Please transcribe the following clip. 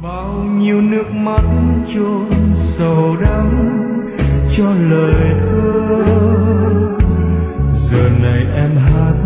bao nhiêu nước mắt chôn sầu đắng cho lời thơ, giờ này em hát